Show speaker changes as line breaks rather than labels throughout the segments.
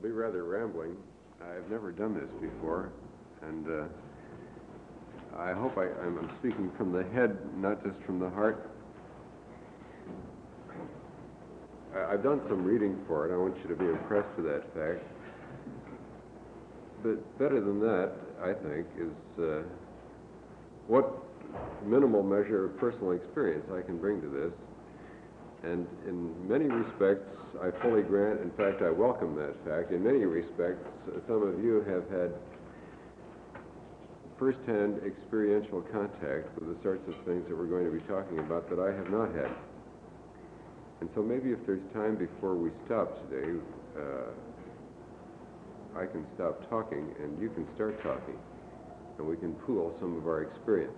be rather rambling. I've never done this before, and I hope I'm speaking from the head, not just from the heart. I've done some reading for it. I want you to be impressed with that fact. But better than that, I think, is what minimal measure of personal experience I can bring to this. And in many respects, I fully grant, in fact, I welcome that fact. In many respects, some of you have had first-hand experiential contact with the sorts of things that we're going to be talking about that I have not had. And so maybe if there's time before we stop today, I can stop talking and you can start talking, and we can pool some of our experience.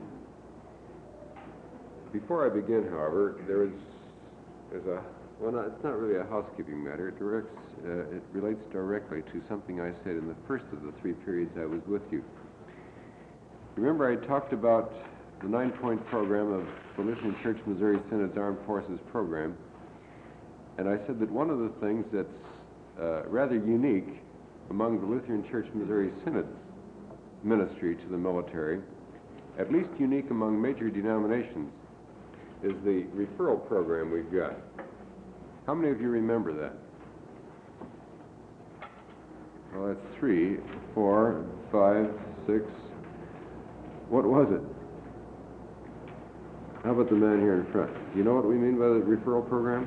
Before I begin, however, it's not really a housekeeping matter. It relates directly to something I said in the first of the 3 periods I was with you. Remember, I talked about the 9-point program of the Lutheran Church Missouri Synod's Armed Forces program, and I said that one of the things that's rather unique among the Lutheran Church Missouri Synod's ministry to the military, at least unique among major denominations, is the referral program we've got. How many of you remember that? Well, that's 3, 4, 5, 6. What was it? How about the man here in front? Do you know what we mean by the referral program?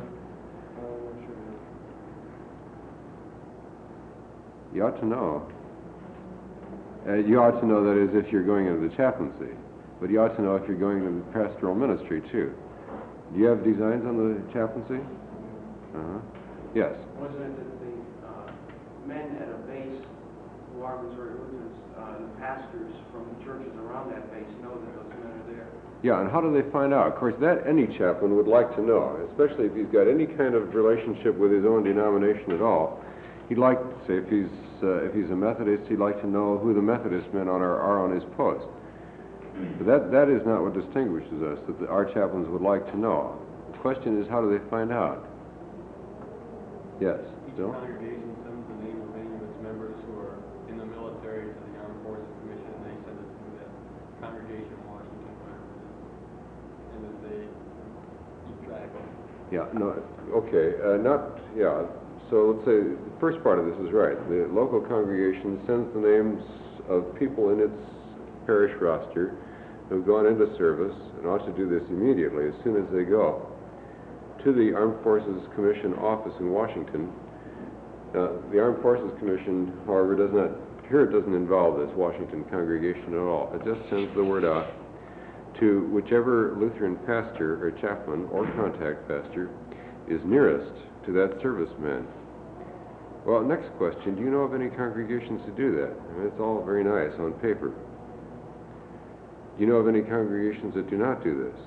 You ought to know. You ought to know, that is, if you're going into the chaplaincy. But you ought to know if you're going into the pastoral ministry, too. Do you have designs on the chaplaincy? Yes.
Wasn't it that the men at a base who are Missouri Lutherans, and the pastors from the churches around that base know that those men are there?
Yeah, and how do they find out? Of course, that any chaplain would like to know, especially if he's got any kind of relationship with his own denomination at all. He'd like to say, if he's a Methodist, he'd like to know who the Methodist men are on his post. But that is not what distinguishes us, that our chaplains would like to know. The question is, how do they find out? Yes,
Each congregation sends the name of any of its members who are in the military to the Armed Forces Commission, and they send it to that congregation in Washington, whatever it is, and then they keep track of it.
Yeah, no, okay, so let's say the first part of this is right. The local congregation sends the names of people in its parish roster who've gone into service, and ought to do this immediately, as soon as they go, to the Armed Forces Commission office in Washington. The Armed Forces Commission, however, doesn't involve this Washington congregation at all. It just sends the word out to whichever Lutheran pastor or chaplain or contact pastor is nearest to that serviceman. Well, next question, do you know of any congregations that do that? I mean, it's all very nice on paper. Do you know of any congregations that do not do this?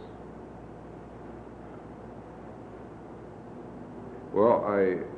Well,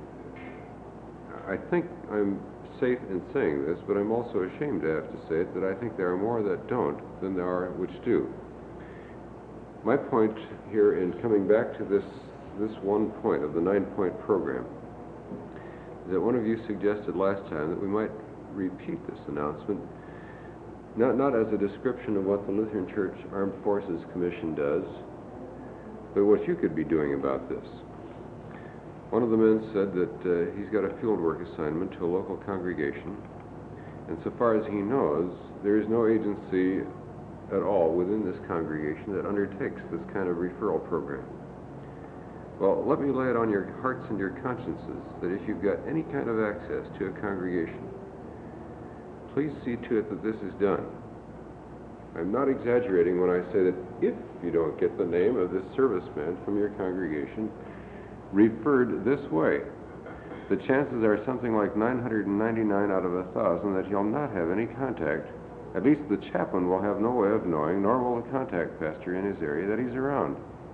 I think I'm safe in saying this, but I'm also ashamed to have to say it, that I think there are more that don't than there are which do. My point here in coming back to this one point of the 9-point program is that one of you suggested last time that we might repeat this announcement, not as a description of what the Lutheran Church Armed Forces Commission does, but what you could be doing about this. One of the men said that he's got a fieldwork assignment to a local congregation, and so far as he knows, there is no agency at all within this congregation that undertakes this kind of referral program. Well, let me lay it on your hearts and your consciences that if you've got any kind of access to a congregation, please see to it that this is done. I'm not exaggerating when I say that if you don't get the name of this serviceman from your congregation referred this way, the chances are something like 999 out of 1,000 that you'll not have any contact. At least the chaplain will have no way of knowing, nor will the contact pastor in his area, that he's around.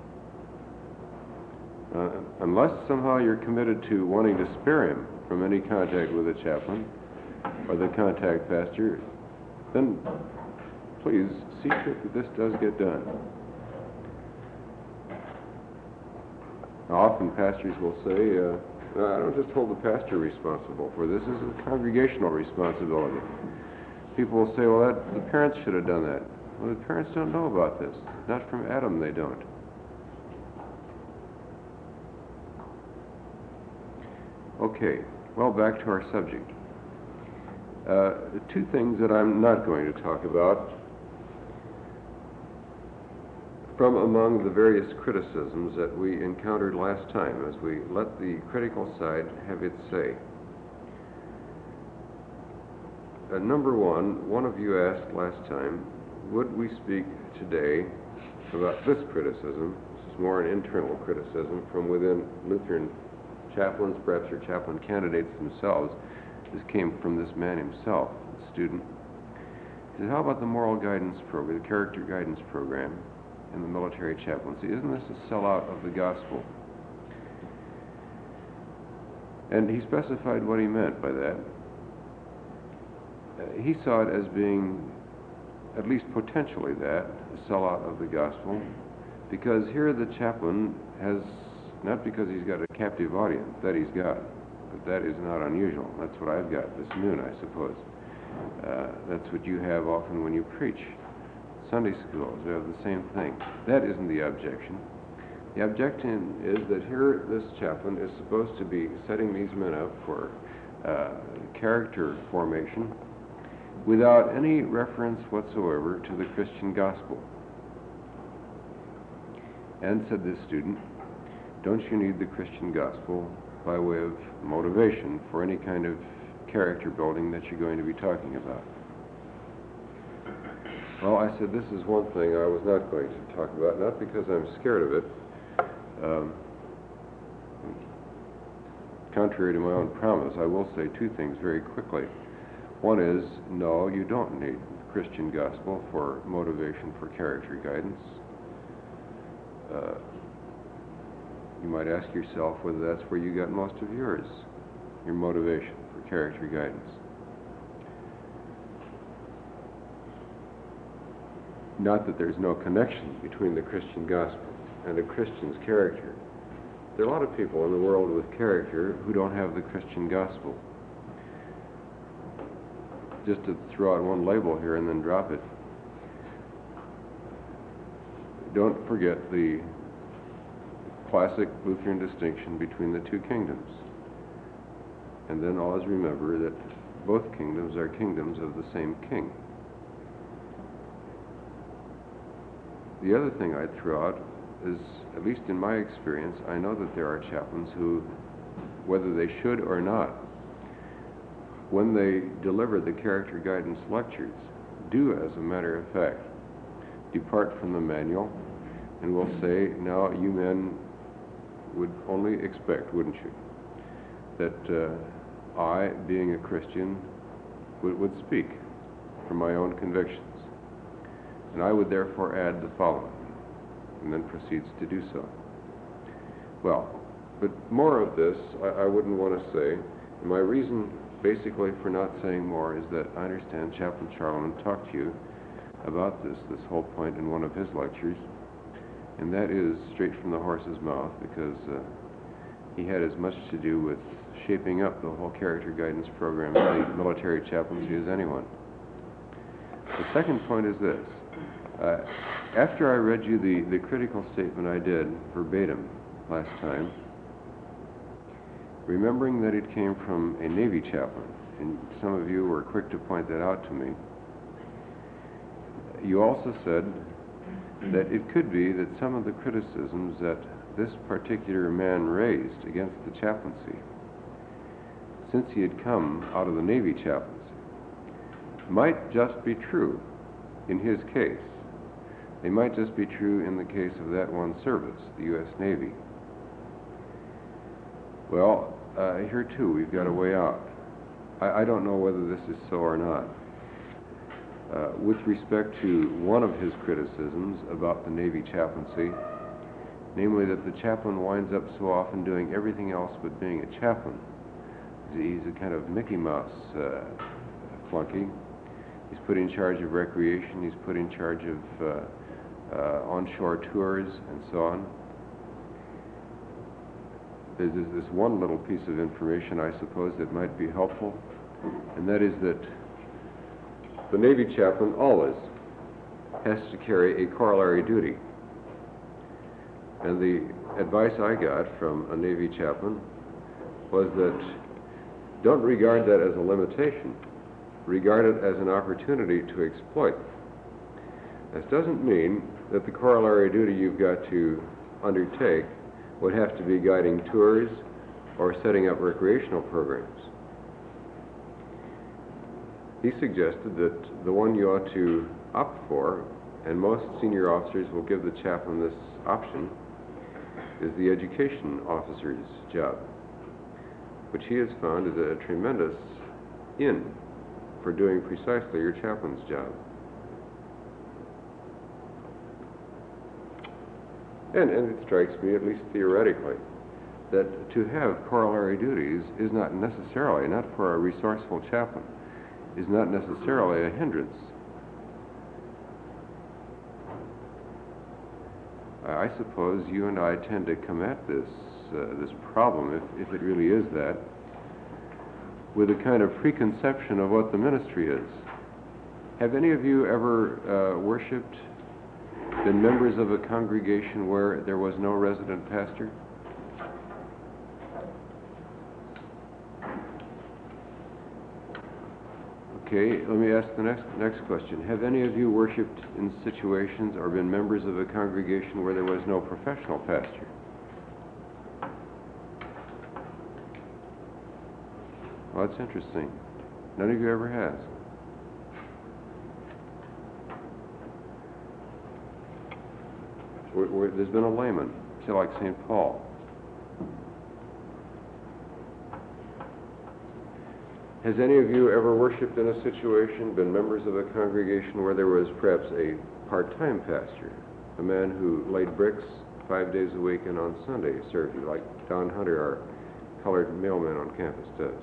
Unless somehow you're committed to wanting to spare him from any contact with the chaplain or the contact pastor, then please see to it that this does get done. Often pastors will say, I don't just hold the pastor responsible for this. This is a congregational responsibility. People will say, well, the parents should have done that. Well, the parents don't know about this. Not from Adam, they don't. Okay, well, back to our subject. Two things that I'm not going to talk about from among the various criticisms that we encountered last time as we let the critical side have its say. Number one of you asked last time, would we speak today about this criticism? This is more an internal criticism from within Lutheran chaplains, perhaps, or chaplain candidates themselves. This came from this man himself, the student. He said, how about the moral guidance program, the character guidance program in the military chaplaincy? Isn't this a sellout of the gospel? And he specified what he meant by that. He saw it as being, at least potentially that, a sellout of the gospel, because here the chaplain has, not because he's got a captive audience, that he's got, but that is not unusual. That's what I've got this noon, I suppose. That's what you have often when you preach. Sunday schools, we have the same thing. That isn't the objection. The objection is that here this chaplain is supposed to be setting these men up for character formation without any reference whatsoever to the Christian gospel. And said this student, don't you need the Christian gospel by way of motivation for any kind of character building that you're going to be talking about? Well, I said this is one thing I was not going to talk about, not because I'm scared of it. Contrary to my own promise, I will say two things very quickly. One is, no, you don't need the Christian gospel for motivation for character guidance. You might ask yourself whether that's where you got most of yours, your motivation for character guidance. Not that there's no connection between the Christian gospel and a Christian's character. There are a lot of people in the world with character who don't have the Christian gospel. Just to throw out one label here and then drop it. Don't forget the classic Lutheran distinction between the two kingdoms. And then always remember that both kingdoms are kingdoms of the same king. The other thing I'd throw out is, at least in my experience, I know that there are chaplains who, whether they should or not, when they deliver the character guidance lectures, do, as a matter of fact, depart from the manual and will say, now you men would only expect, wouldn't you, that I, being a Christian, would speak from my own convictions. And I would therefore add the following, and then proceeds to do so. Well, but more of this I wouldn't want to say. And my reason basically for not saying more is that I understand Chaplain Charleman talked to you about this whole point in one of his lectures, and that is straight from the horse's mouth, because he had as much to do with shaping up the whole character guidance program in the military chaplaincy as anyone. The second point is this. After I read you the critical statement I did verbatim last time, remembering that it came from a Navy chaplain, and some of you were quick to point that out to me, you also said that it could be that some of the criticisms that this particular man raised against the chaplaincy, since he had come out of the Navy chaplaincy, might just be true in his case. They might just be true in the case of that one service, the U.S. Navy. Well, here too, we've got a way out. I don't know whether this is so or not. With respect to one of his criticisms about the Navy chaplaincy, namely that the chaplain winds up so often doing everything else but being a chaplain. He's a kind of Mickey Mouse flunky. He's put in charge of recreation, he's put in charge of onshore tours, and so on. is this one little piece of information, I suppose, that might be helpful, and that is that the Navy chaplain always has to carry a corollary duty. And the advice I got from a Navy chaplain was that don't regard that as a limitation. Regard it as an opportunity to exploit. This doesn't mean that the corollary duty you've got to undertake would have to be guiding tours or setting up recreational programs. He suggested that the one you ought to opt for, and most senior officers will give the chaplain this option, is the education officer's job, which he has found is a tremendous in for doing precisely your chaplain's job. And it strikes me, at least theoretically, that to have corollary duties is not necessarily, not for a resourceful chaplain, is not necessarily a hindrance. I suppose you and I tend to come at this problem, if it really is that, with a kind of preconception of what the ministry is. Have any of you ever worshipped, been members of a congregation where there was no resident pastor? Okay, let me ask the next question. Have any of you worshipped in situations or been members of a congregation where there was no professional pastor? Well, that's interesting. None of you ever has. There's been a layman, say like St. Paul. Has any of you ever worshipped in a situation, been members of a congregation where there was perhaps a part-time pastor, a man who laid bricks 5 days a week and on Sunday served you, like Don Hunter, our colored mailman on campus, does?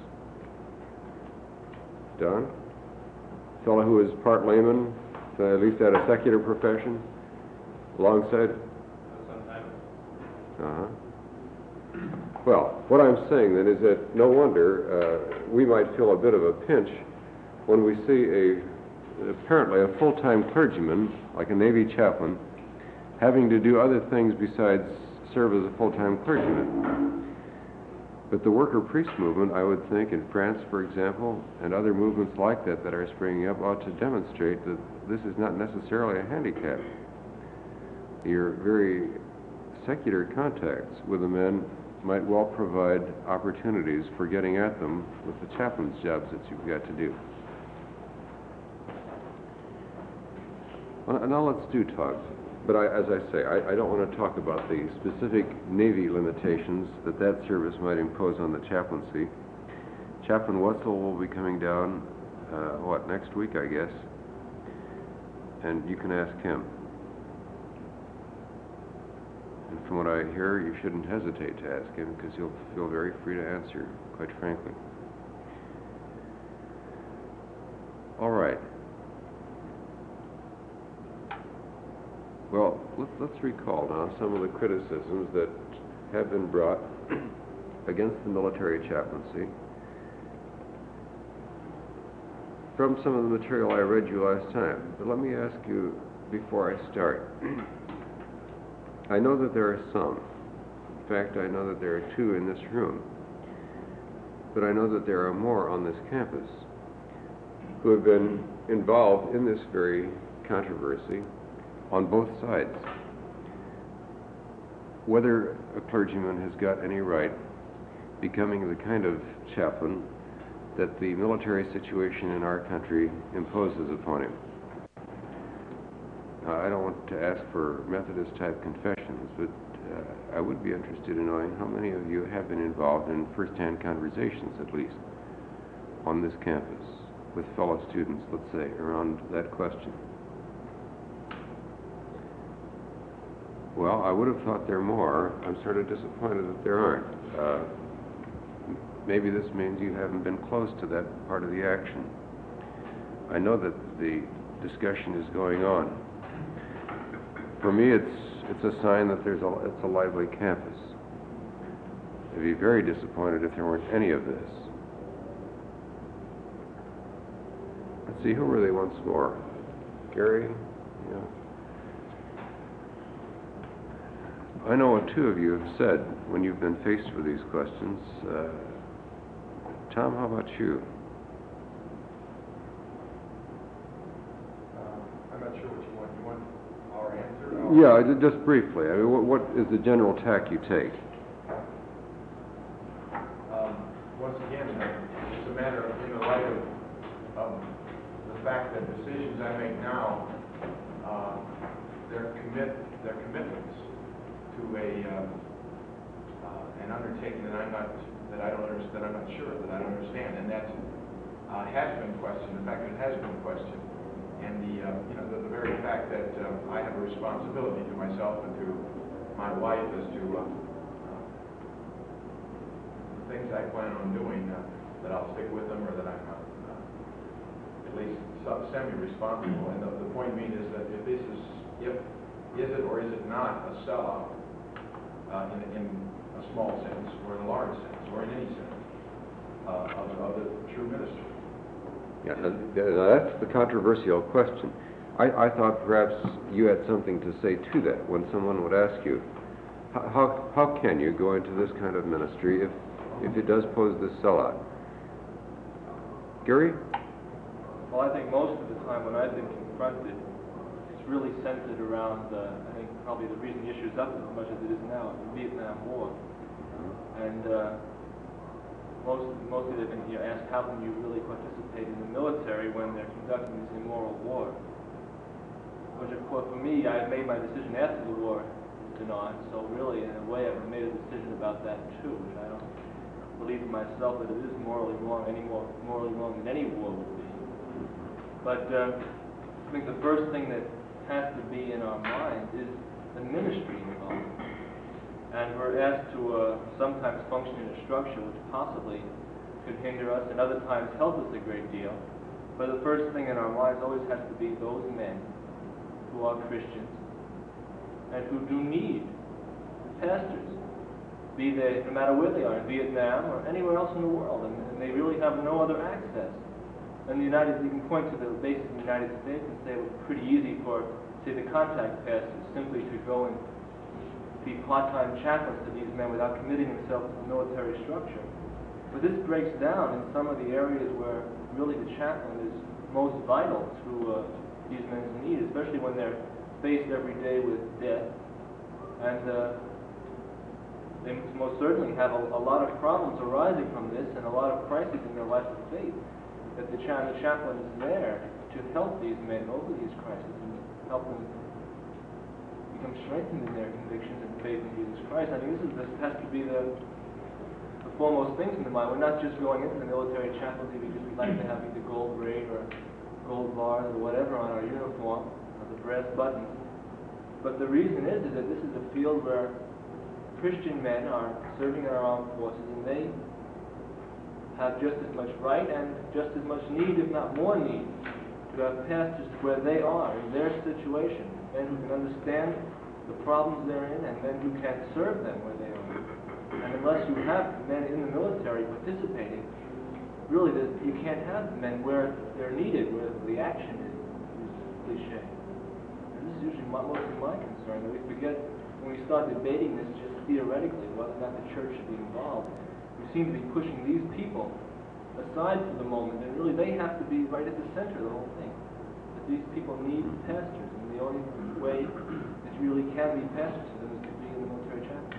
Don? Fellow who is part layman, at least had a secular profession, alongside? Uh-huh. Well, what I'm saying then is that no wonder we might feel a bit of a pinch when we see apparently a full-time clergyman, like a Navy chaplain, having to do other things besides serve as a full-time clergyman. But the worker priest movement, I would think, in France, for example, and other movements like that that are springing up ought to demonstrate that this is not necessarily a handicap. Your very secular contacts with the men might well provide opportunities for getting at them with the chaplain's jobs that you've got to do. Well, now let's do talk. But as I say, I don't want to talk about the specific Navy limitations that service might impose on the chaplaincy. Chaplain Wetzel will be coming down, next week, I guess. And you can ask him. And from what I hear, you shouldn't hesitate to ask him because he'll feel very free to answer, quite frankly. All right. Well, let's recall now some of the criticisms that have been brought against the military chaplaincy from some of the material I read you last time. But let me ask you before I start. I know that there are some. In fact, I know that there are 2 in this room. But I know that there are more on this campus who have been involved in this very controversy on both sides. Whether a clergyman has got any right becoming the kind of chaplain that the military situation in our country imposes upon him. I don't want to ask for Methodist-type confessions, but I would be interested in knowing how many of you have been involved in first-hand conversations, at least, on this campus, with fellow students, let's say, around that question. Well, I would have thought there were more. I'm sort of disappointed that there aren't. Maybe this means you haven't been close to that part of the action. I know that the discussion is going on. For me, it's a sign that it's a lively campus. to be very disappointed if there weren't any of this. Let's see, who were they once more? Gary? Yeah. I know what two of you have said when you've been faced with these questions. Tom, how about you?
I'm not sure what you want. You want our answer?
Yeah, just briefly. I mean, what is the general tack you take?
Once again, it's a matter of, in the light of the fact that decisions I make now, they're commitments to an undertaking that I'm not sure that I don't understand, and that has been questioned. In fact, it has been questioned, and the very fact that I have a responsibility to myself and to my wife as to the things I plan on doing, that I'll stick with them, or that I'm at least semi-responsible. And the point being is that if this is it or is it not a sellout in a small sense, or in a large sense, or in any sense of the true ministry.
Yeah, that's the controversial question. I thought perhaps you had something to say to that when someone would ask you, how can you go into this kind of ministry if it does pose this sellout? Gary?
Well, I think most of the time when I've been confronted, it's really centered around, I think probably the reason the issue is up as much as it is now, the Vietnam War. And mostly they've been asked, how can you really participate in the military when they're conducting this immoral war? Which, of course, for me, I made my decision after the war is on, so really, in a way, I've made a decision about that too, which I don't believe in myself that it is morally wrong, any more morally wrong than any war would be. But I think the first thing that has to be in our minds is the ministry involved. And we're asked to sometimes function in a structure which possibly could hinder us and other times help us a great deal. But the first thing in our minds always has to be those men who are Christians and who do need pastors, be they, no matter where they are, in Vietnam or anywhere else in the world, and they really have no other access. And you can point to the bases in the United States and say it was pretty easy for, say, the contact pastors simply to go and be part-time chaplains to these men without committing themselves to the military structure. But this breaks down in some of the areas where really the chaplain is most vital to these men's needs, especially when they're faced every day with death. And they most certainly have a lot of problems arising from this and a lot of crises in their life of faith. That the chaplain is there to help these men over these crises and help them become strengthened in their convictions and faith in Jesus Christ. I think this has to be the foremost things in the mind. We're not just going into the military chaplaincy because we like to have either gold braid or gold bars or whatever on our uniform or the brass buttons. But the reason is that this is a field where Christian men are serving in our armed forces, and they have just as much right and just as much need, if not more need, to have pastors where they are in their situation, men who can understand the problems they're in and men who can serve them where they are. And unless you have men in the military participating, really you can't have men where they're needed, where the action is cliche. And this is usually mostly my concern, that we forget when we start debating this just theoretically, whether or not the church should be involved. We seem to be pushing these people aside for the moment, and really they have to be right at the center of the whole thing. That these people need pastors, and the only way that you really can be pastors to them is to be in the military chapel.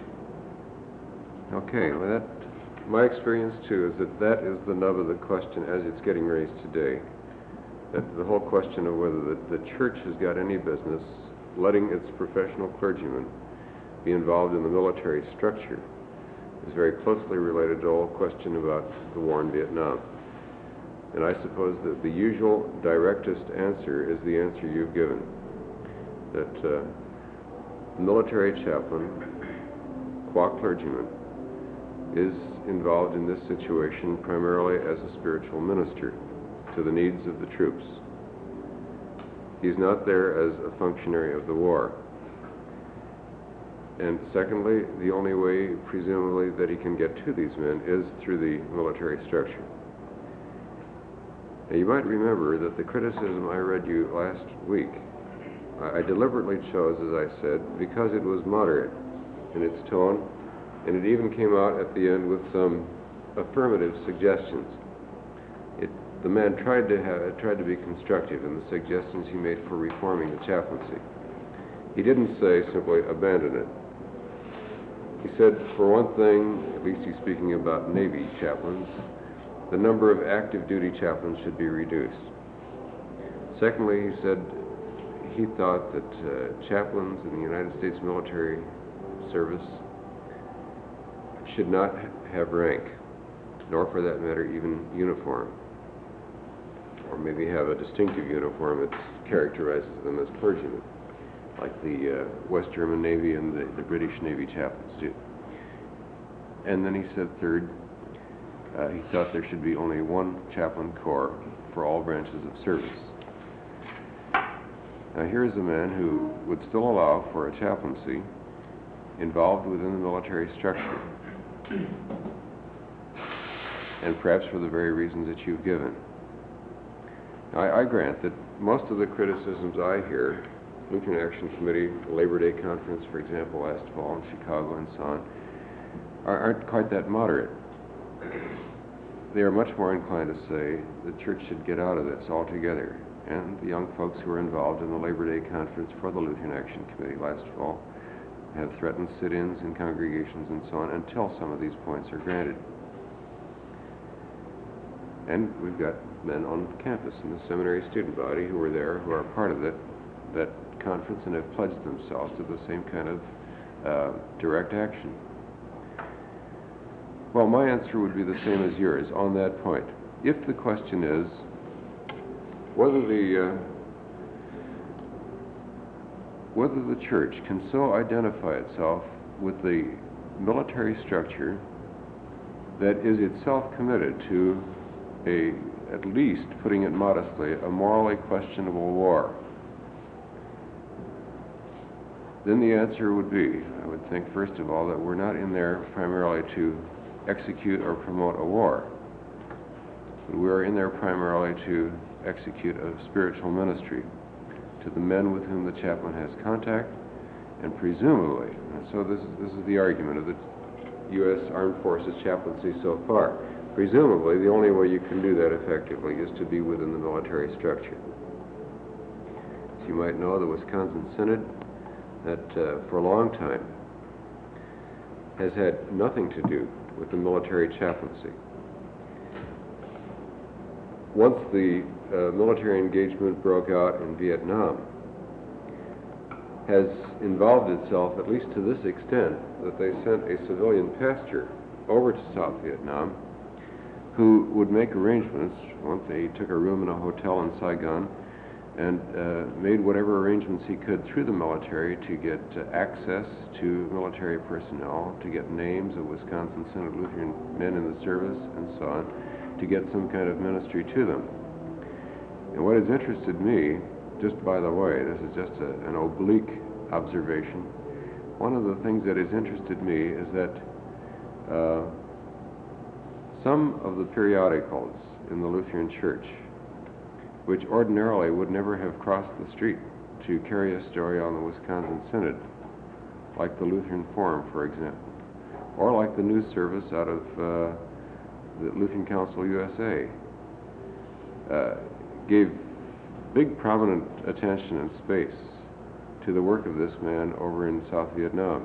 Okay, well my experience too is that is the nub of the question as it's getting raised today. That the whole question of whether the church has got any business letting its professional clergymen be involved in the military structure is very closely related to the whole question about the war in Vietnam. And I suppose that the usual directest answer is the answer you've given, that the military chaplain, qua clergyman, is involved in this situation primarily as a spiritual minister to the needs of the troops. He's not there as a functionary of the war. And secondly, the only way, presumably, that he can get to these men is through the military structure. Now, you might remember that the criticism I read you last week, I deliberately chose, as I said, because it was moderate in its tone, and it even came out at the end with some affirmative suggestions. The man tried to be constructive in the suggestions he made for reforming the chaplaincy. He didn't say simply abandon it. He said, for one thing, at least he's speaking about Navy chaplains, the number of active duty chaplains should be reduced. Secondly, he said he thought that chaplains in the United States military service should not have rank, nor for that matter even uniform, or maybe have a distinctive uniform that characterizes them as clergymen, like the West German Navy and the British Navy chaplains do. And then he said third, he thought there should be only one chaplain corps for all branches of service. Now here's a man who would still allow for a chaplaincy involved within the military structure, and perhaps for the very reasons that you've given. I grant that most of the criticisms I hear, Lutheran Action Committee, Labor Day Conference, for example, last fall in Chicago and so on, aren't quite that moderate. They are much more inclined to say the church should get out of this altogether. And the young folks who were involved in the Labor Day Conference for the Lutheran Action Committee last fall have threatened sit-ins in congregations and so on until some of these points are granted. And we've got men on campus in the seminary student body who were there, who are part of that conference and have pledged themselves to the same kind of direct action. Well, my answer would be the same as yours on that point. If the question is whether the church can so identify itself with the military structure that is itself committed to at least, putting it modestly, a morally questionable war, then the answer would be, I would think, first of all, that we're not in there primarily to execute or promote a war. But we are in there primarily to execute a spiritual ministry to the men with whom the chaplain has contact, and presumably, and so this is the argument of the U.S. Armed Forces chaplaincy so far, presumably the only way you can do that effectively is to be within the military structure. As you might know, the Wisconsin Synod, that for a long time has had nothing to do with the military chaplaincy. Once the military engagement broke out in Vietnam, has involved itself, at least to this extent, that they sent a civilian pastor over to South Vietnam who would make arrangements. Once they took a room in a hotel in Saigon and made whatever arrangements he could through the military to get access to military personnel, to get names of Wisconsin Synod Lutheran men in the service and so on, to get some kind of ministry to them. And what has interested me, just by the way, this is just an oblique observation, one of the things that has interested me is that some of the periodicals in the Lutheran Church, which ordinarily would never have crossed the street to carry a story on the Wisconsin Synod, like the Lutheran Forum, for example, or like the news service out of the Lutheran Council USA, gave big prominent attention and space to the work of this man over in South Vietnam.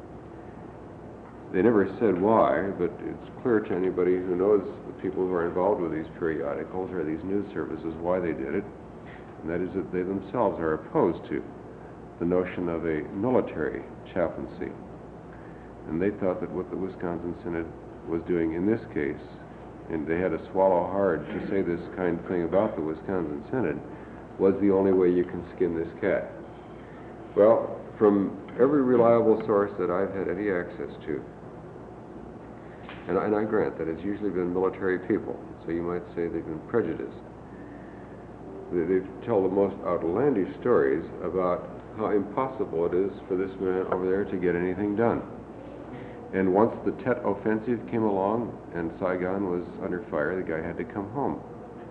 They never said why, but it's clear to anybody who knows the people who are involved with these periodicals or these news services why they did it, and that is that they themselves are opposed to the notion of a military chaplaincy. And they thought that what the Wisconsin Synod was doing in this case, and they had to swallow hard to say this kind of thing about the Wisconsin Synod, was the only way you can skin this cat. Well, from every reliable source that I've had any access to, and I grant that it's usually been military people, so you might say they've been prejudiced. They tell the most outlandish stories about how impossible it is for this man over there to get anything done. And once the Tet Offensive came along and Saigon was under fire, the guy had to come home.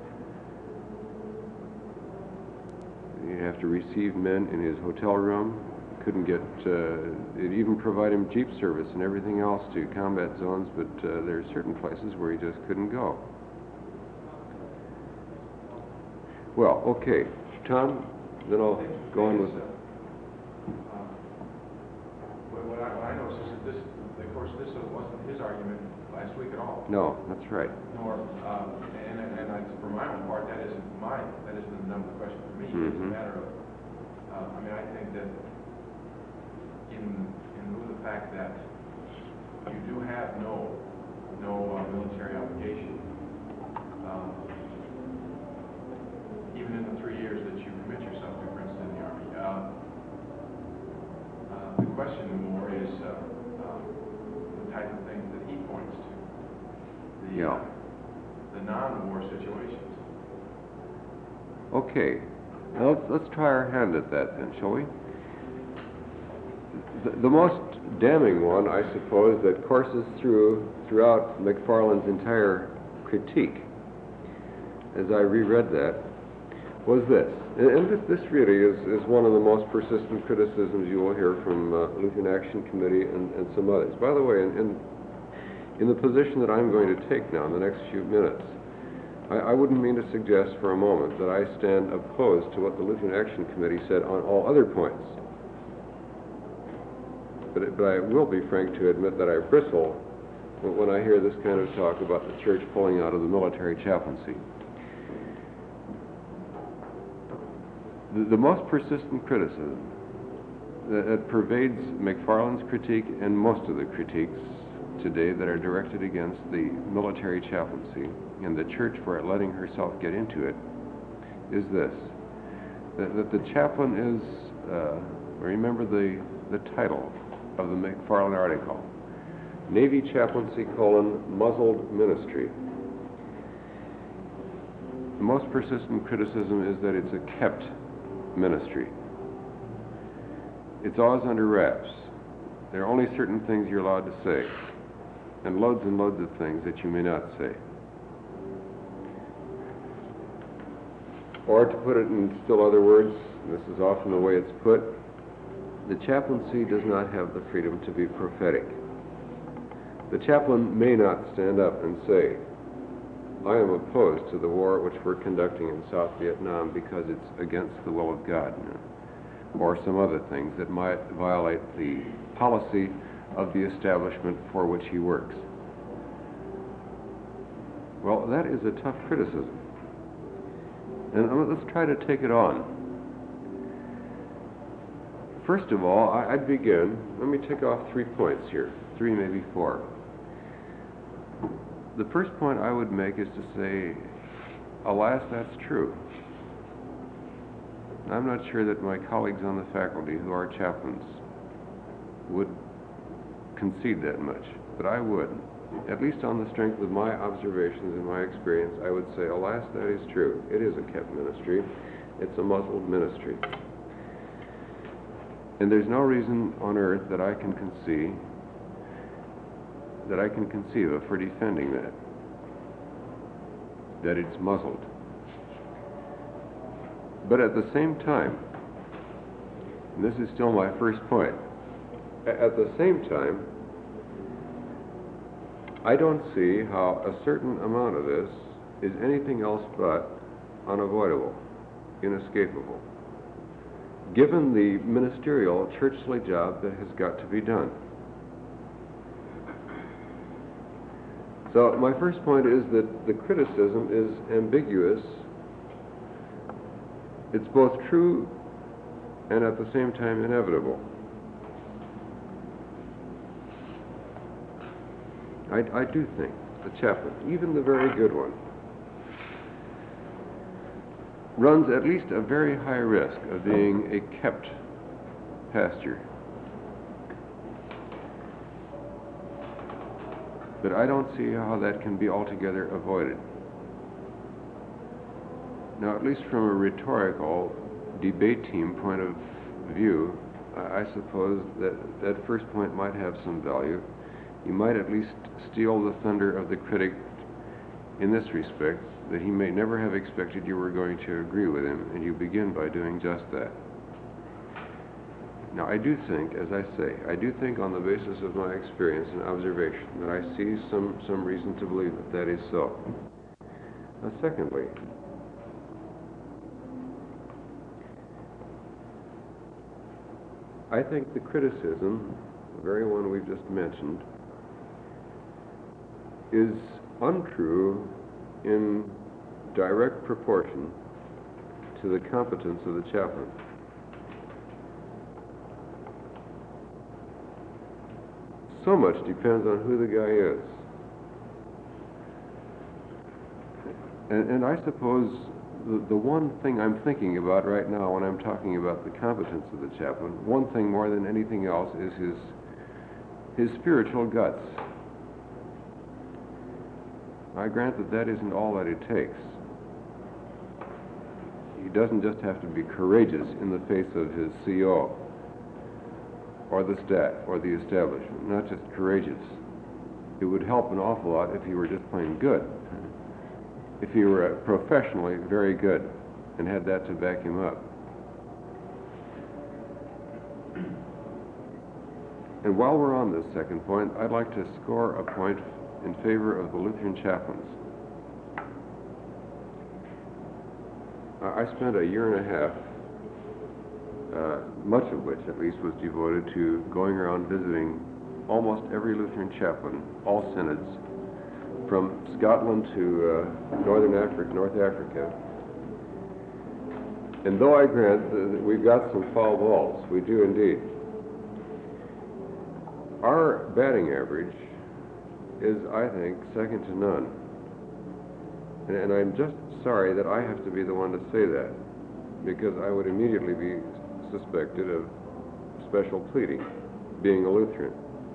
He'd have to receive men in his hotel room. Couldn't get, it'd even provide him jeep service and everything else to combat zones, but there are certain places where he just couldn't go. Well, okay, Tom, then I'll go on with it.
What I noticed is that this, of course, this wasn't his argument last week at all.
No, that's right.
Nor, for my own part, that isn't the number question for me. It's a
Mm-hmm.
matter of, I think that in lieu of the fact that you do have no military obligation, even in the 3 years that you commit yourself to, for instance, in the Army. The question more is the type of things that he points to. The non-war situations.
Okay, now let's try our hand at that then, shall we? The most damning one, I suppose, that courses throughout McFarland's entire critique, as I reread that, was this. And this really is one of the most persistent criticisms you will hear from Lutheran Action Committee and some others. By the way, in the position that I'm going to take now in the next few minutes, I wouldn't mean to suggest for a moment that I stand opposed to what the Lutheran Action Committee said on all other points. But I will be frank to admit that I bristle when I hear this kind of talk about the church pulling out of the military chaplaincy. The most persistent criticism that pervades McFarland's critique and most of the critiques today that are directed against the military chaplaincy and the church for letting herself get into it is this, that the chaplain is, remember the title of the McFarland article, Navy Chaplaincy, muzzled ministry. The most persistent criticism is that it's a kept ministry. It's always under wraps. There are only certain things you're allowed to say, and loads of things that you may not say. Or to put it in still other words, and this is often the way it's put, the chaplaincy does not have the freedom to be prophetic. The chaplain may not stand up and say, I am opposed to the war which we're conducting in South Vietnam because it's against the will of God, or some other things that might violate the policy of the establishment for which he works. Well, that is a tough criticism. And let's try to take it on. First of all, I'd begin, let me take off 3 points here, 3, maybe 4. The first point I would make is to say, alas, that's true. I'm not sure that my colleagues on the faculty who are chaplains would concede that much, but I would. At least on the strength of my observations and my experience, I would say, alas, that is true. It is a kept ministry. It's a muzzled ministry. And there's no reason on earth that I can conceive of for defending that it's muzzled. But at the same time, and this is still my first point, at the same time, I don't see how a certain amount of this is anything else but unavoidable, inescapable, given the ministerial, churchly job that has got to be done. So my first point is that the criticism is ambiguous. It's both true and at the same time inevitable. I do think the chaplain, even the very good one, runs at least a very high risk of being a kept pastor. But I don't see how that can be altogether avoided. Now, at least from a rhetorical debate team point of view, I suppose that that first point might have some value. You might at least steal the thunder of the critic in this respect, that he may never have expected you were going to agree with him, and you begin by doing just that. Now, I do think, as I say, I do think on the basis of my experience and observation that I see some reason to believe that that is so. Now, secondly, I think the criticism, the very one we've just mentioned, is untrue in direct proportion to the competence of the chaplain. So much depends on who the guy is. And I suppose the one thing I'm thinking about right now when I'm talking about the competence of the chaplain, one thing more than anything else is his spiritual guts. I grant that that isn't all that it takes. He doesn't just have to be courageous in the face of his CO or the staff or the establishment, not just courageous. It would help an awful lot if he were just plain good. If he were professionally very good and had that to back him up. And while we're on this second point, I'd like to score a point in favor of the Lutheran chaplains. I spent a year and a half, much of which at least was devoted to going around visiting almost every Lutheran chaplain, all synods, from Scotland to North Africa. And though I grant that we've got some foul balls, we do indeed, our batting average is, I think, second to none. And I'm just sorry that I have to be the one to say that, because I would immediately be suspected of special pleading, being a Lutheran.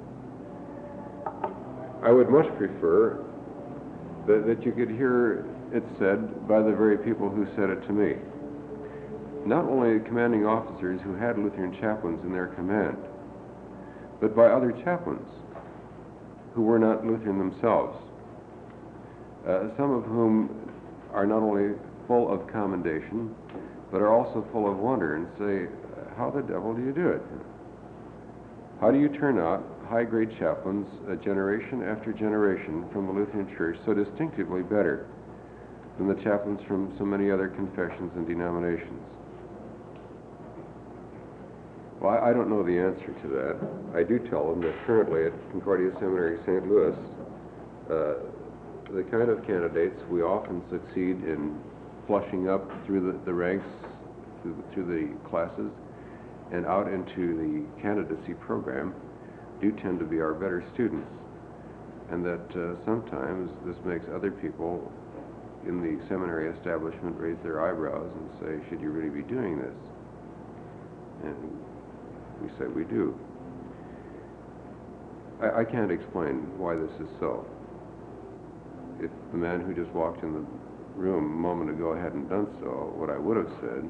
I would much prefer that you could hear it said by the very people who said it to me. Not only commanding officers who had Lutheran chaplains in their command, but by other chaplains who were not Lutheran themselves, some of whom are not only full of commendation, but are also full of wonder and say, how the devil do you do it? How do you turn out high-grade chaplains, generation after generation from the Lutheran Church, so distinctively better than the chaplains from so many other confessions and denominations? Well, I don't know the answer to that. I do tell them that currently at Concordia Seminary, St. Louis, the kind of candidates we often succeed in flushing up through the ranks, through the classes, and out into the candidacy program do tend to be our better students. And that sometimes this makes other people in the seminary establishment raise their eyebrows and say, should you really be doing this? And we say we do. I can't explain why this is so. If the man who just walked in the room a moment ago hadn't done so, what I would have said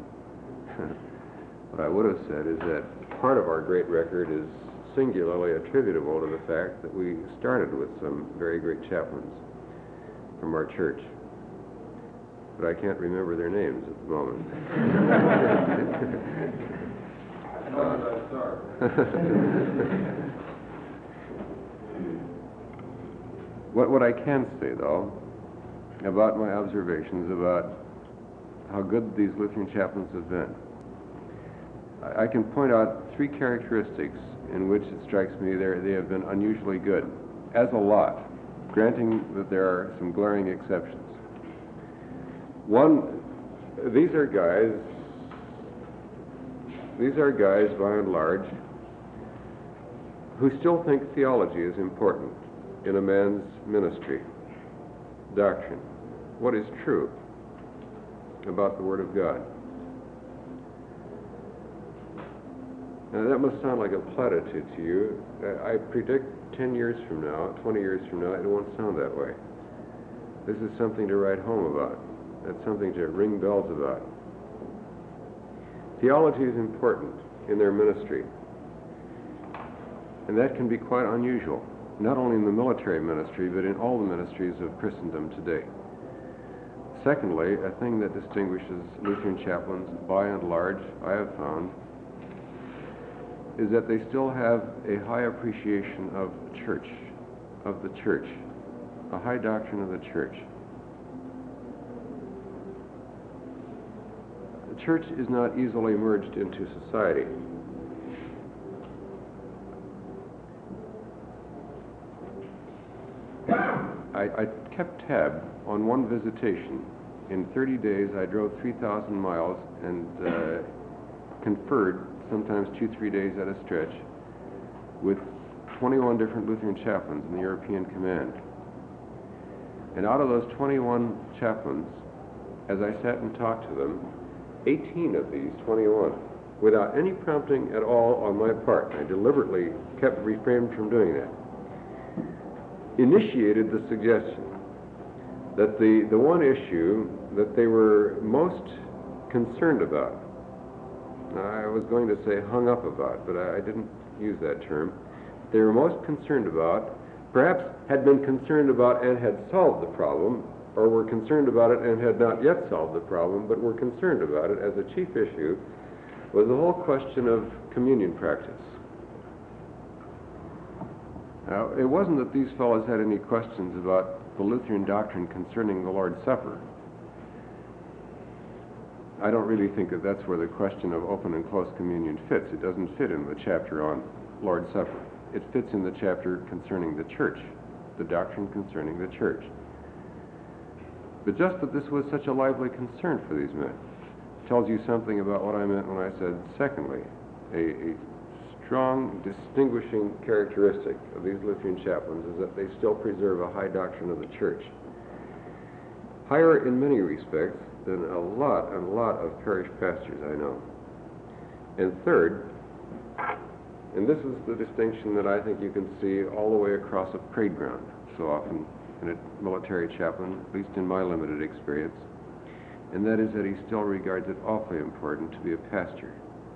is that part of our great record is singularly attributable to the fact that we started with some very great chaplains from our church. But I can't remember their names at the moment. What I can say, though, about my observations about how good these Lutheran chaplains have been, I can point out three characteristics in which it strikes me they have been unusually good, as a lot, granting that there are some glaring exceptions. One, these are guys by and large who still think theology is important in a man's ministry, doctrine, what is true about the Word of God. Now, that must sound like a platitude to you. I predict 10 years from now, 20 years from now, it won't sound that way. This is something to write home about. That's something to ring bells about. Theology is important. in their ministry. And that can be quite unusual, not only in the military ministry, but in all the ministries of Christendom today. Secondly, a thing that distinguishes Lutheran chaplains, by and large, I have found, is that they still have a high appreciation of church, of the church, a high doctrine of the church. The church is not easily merged into society. I kept tab on one visitation. In 30 days, I drove 3,000 miles and conferred, sometimes 2-3 days at a stretch, with 21 different Lutheran chaplains in the European Command. And out of those 21 chaplains, as I sat and talked to them, 18 of these 21, without any prompting at all on my part, I deliberately refrained from doing that, initiated the suggestion that the one issue that they were most concerned about, I was going to say hung up about, but I didn't use that term, they were most concerned about, perhaps had been concerned about and had solved the problem, or were concerned about it and had not yet solved the problem, but were concerned about it as a chief issue, was the whole question of communion practice. Now, it wasn't that these fellows had any questions about the Lutheran doctrine concerning the Lord's Supper. I don't really think that that's where the question of open and close communion fits. It doesn't fit in the chapter on Lord's Supper. It fits in the chapter concerning the church, the doctrine concerning the church. But just that this was such a lively concern for these men tells you something about what I meant when I said, secondly, a strong distinguishing characteristic of these Lutheran chaplains is that they still preserve a high doctrine of the church. Higher in many respects than a lot of parish pastors I know. And third, and this is the distinction that I think you can see all the way across a parade ground so often in a military chaplain, at least in my limited experience, and that is that he still regards it awfully important to be a pastor.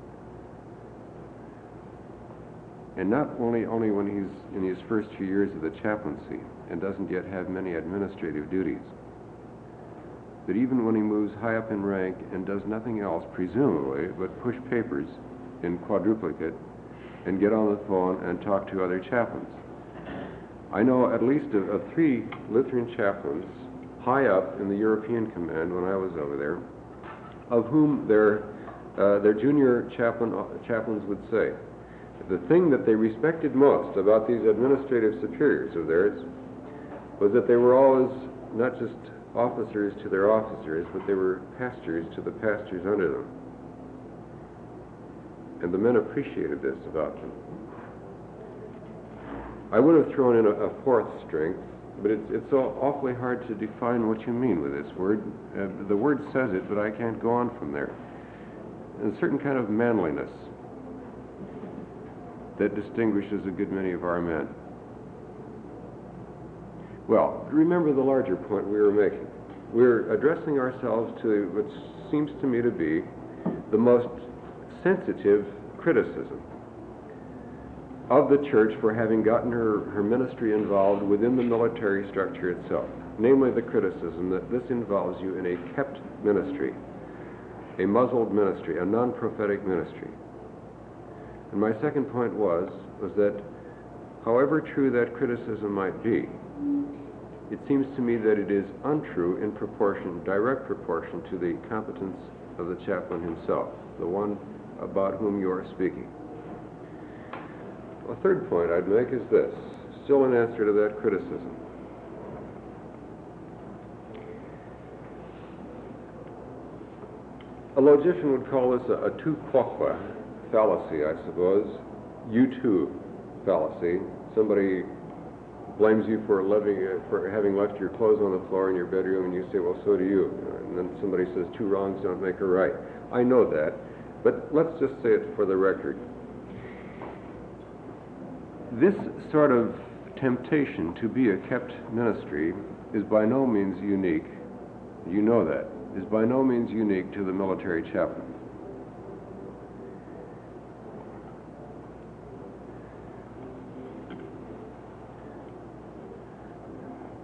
And not only when he's in his first few years of the chaplaincy and doesn't yet have many administrative duties, but even when he moves high up in rank and does nothing else, presumably, but push papers in quadruplicate and get on the phone and talk to other chaplains. I know at least of 3 Lutheran chaplains high up in the European Command when I was over there, of whom their junior chaplains would say, the thing that they respected most about these administrative superiors of theirs was that they were always not just officers to their officers, but they were pastors to the pastors under them. And the men appreciated this about them. I would have thrown in a fourth strength, but it's so awfully hard to define what you mean with this word. The word says it, but I can't go on from there. A certain kind of manliness that distinguishes a good many of our men. Well, remember the larger point we were making. We're addressing ourselves to what seems to me to be the most sensitive criticism of the church for having gotten her ministry involved within the military structure itself, namely the criticism that this involves you in a kept ministry, a muzzled ministry, a non-prophetic ministry. And my second point was that however true that criticism might be, it seems to me that it is untrue in proportion, direct proportion to the competence of the chaplain himself, the one about whom you are speaking. A third point I'd make is this, still in answer to that criticism. A logician would call this a tu quoque fallacy, I suppose. You too fallacy. Somebody blames you for having left your clothes on the floor in your bedroom, and you say, well, so do you. And then somebody says, 2 wrongs don't make a right. I know that, but let's just say it for the record. This sort of temptation to be a kept ministry is by no means unique. You know that. Is by no means unique to the military chaplain.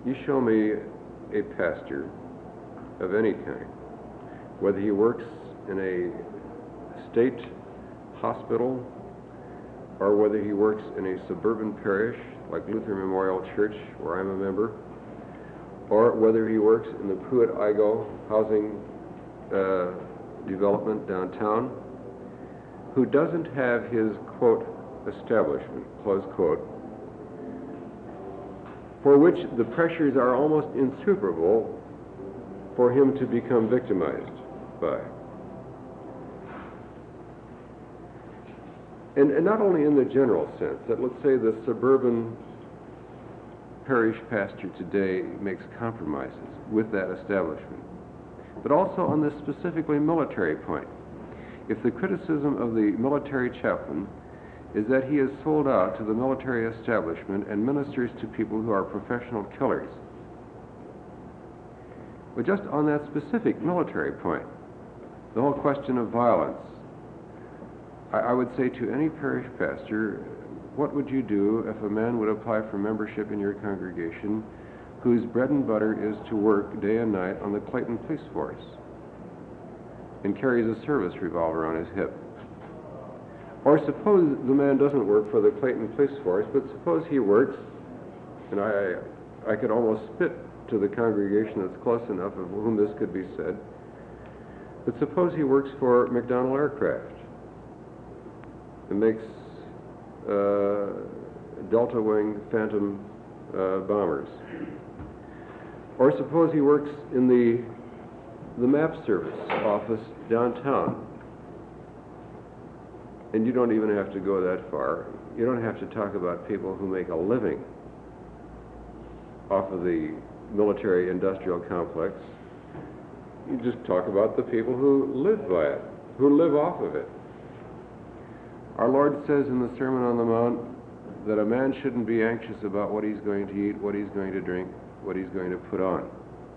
You show me a pastor of any kind, whether he works in a state hospital or whether he works in a suburban parish like Luther Memorial Church, where I'm a member, or whether he works in the Pruitt-Igoe housing development downtown, who doesn't have his, quote, establishment, close quote, for which the pressures are almost insuperable for him to become victimized by. And not only in the general sense, that let's say the suburban parish pastor today makes compromises with that establishment, but also on this specifically military point. If the criticism of the military chaplain is that he is sold out to the military establishment and ministers to people who are professional killers, but just on that specific military point, the whole question of violence, I would say to any parish pastor, what would you do if a man would apply for membership in your congregation whose bread and butter is to work day and night on the Clayton Police Force and carries a service revolver on his hip? Or suppose the man doesn't work for the Clayton Police Force, but suppose he works, and I could almost spit to the congregation that's close enough of whom this could be said, but suppose he works for McDonnell Aircraft and makes Delta Wing Phantom bombers. Or suppose he works in the map service office downtown. And you don't even have to go that far. You don't have to talk about people who make a living off of the military industrial complex. You just talk about the people who live by it, who live off of it. Our Lord says in the Sermon on the Mount that a man shouldn't be anxious about what he's going to eat, what he's going to drink, what he's going to put on.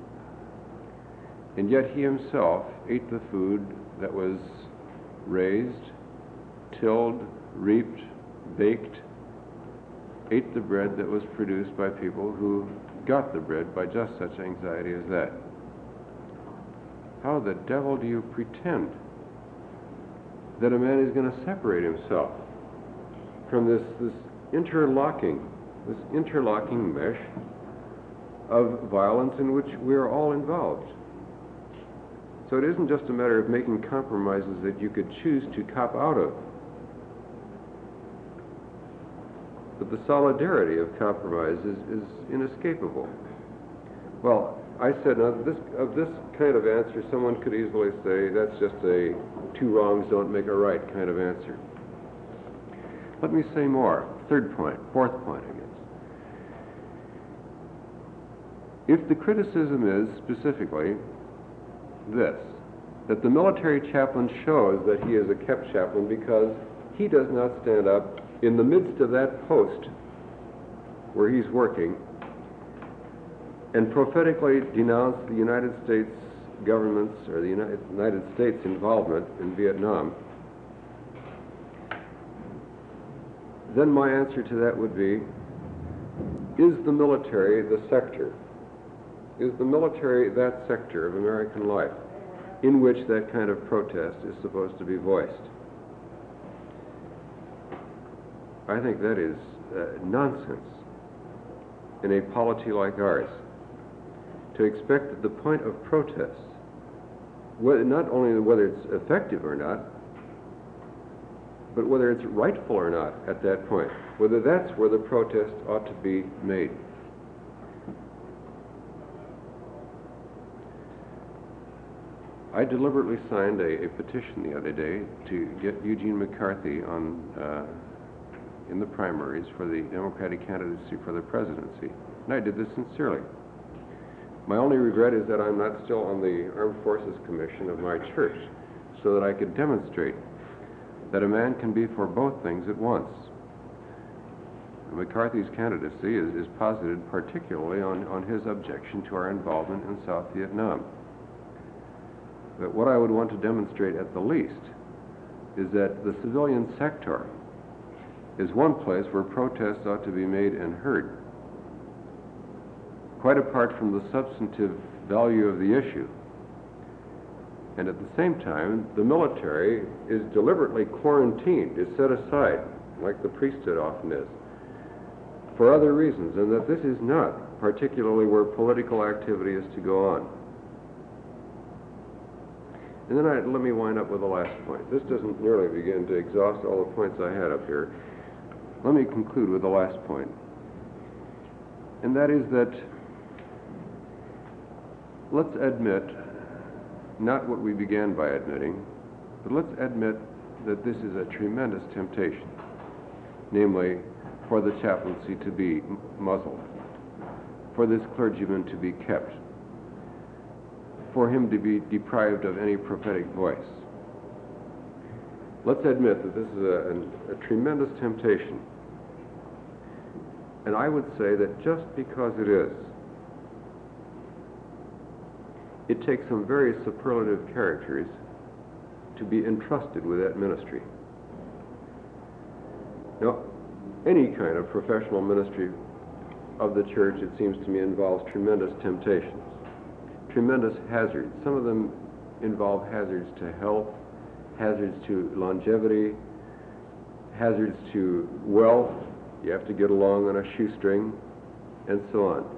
And yet he himself ate the food that was raised, tilled, reaped, baked, ate the bread that was produced by people who got the bread by just such anxiety as that. How the devil do you pretend that a man is going to separate himself from this interlocking mesh of violence in which we are all involved? So it isn't just a matter of making compromises that you could choose to cop out of, but the solidarity of compromise is inescapable. Well, I said, now, of this kind of answer, someone could easily say that's just a two wrongs don't make a right kind of answer. Let me say more. Third point, fourth point, I guess. If the criticism is specifically this, that the military chaplain shows that he is a kept chaplain because he does not stand up in the midst of that post where he's working and prophetically denounce the United States government's or the United States involvement in Vietnam, then my answer to that would be, is the military the sector? Is the military that sector of American life in which that kind of protest is supposed to be voiced? I think that is nonsense in a polity like ours, to expect that the point of protest, not only whether it's effective or not, but whether it's rightful or not at that point, whether that's where the protest ought to be made. I deliberately signed a petition the other day to get Eugene McCarthy on in the primaries for the Democratic candidacy for the presidency, and I did this sincerely. My only regret is that I'm not still on the Armed Forces Commission of my church, so that I could demonstrate that a man can be for both things at once. McCarthy's candidacy is posited particularly on his objection to our involvement in South Vietnam. But what I would want to demonstrate at the least is that the civilian sector is one place where protests ought to be made and heard. quite apart from the substantive value of the issue. And at the same time, the military is deliberately quarantined, is set aside, like the priesthood often is, for other reasons, and that this is not particularly where political activity is to go on. And then let me wind up with the last point. This doesn't nearly begin to exhaust all the points I had up here. Let me conclude with the last point. And that is that let's admit, not what we began by admitting, but let's admit that this is a tremendous temptation, namely for the chaplaincy to be muzzled, for this clergyman to be kept, for him to be deprived of any prophetic voice. Let's admit that this is a tremendous temptation. And I would say that just because it is, it takes some very superlative characters to be entrusted with that ministry. Now, any kind of professional ministry of the church, it seems to me, involves tremendous temptations, tremendous hazards. Some of them involve hazards to health, hazards to longevity, hazards to wealth. You have to get along on a shoestring, and so on.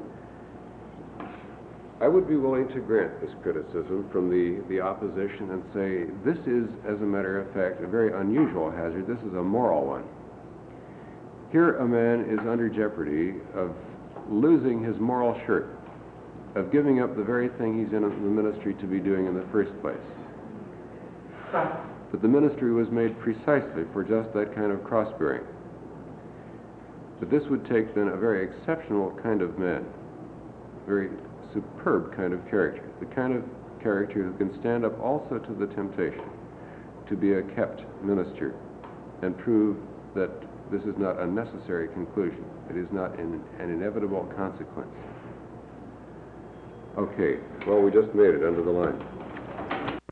I would be willing to grant this criticism from the opposition and say this is, as a matter of fact, a very unusual hazard. This is a moral one. Here a man is under jeopardy of losing his moral shirt, of giving up the very thing he's in the ministry to be doing in the first place. But the ministry was made precisely for just that kind of cross-bearing. But this would take then a very exceptional kind of man, very superb kind of character, the kind of character who can stand up also to the temptation to be a kept minister and prove that this is not a necessary conclusion. It is not an inevitable consequence. Okay, well, we just made it under the line.